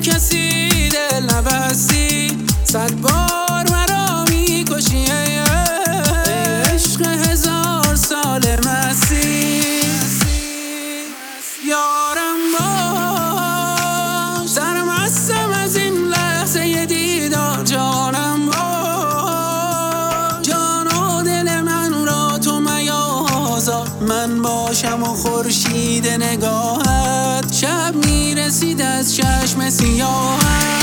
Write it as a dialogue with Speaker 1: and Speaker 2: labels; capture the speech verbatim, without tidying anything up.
Speaker 1: کسی دل نبستی، صد بار مرا میکشی ای عشق هزار سال مستی. یارم باش سرمستم از این لحظه دیدار، جانم باش جان و دل من را تو میازار. من باشم و خورشید نگاهت، شب میرسید از چشم سیاهت.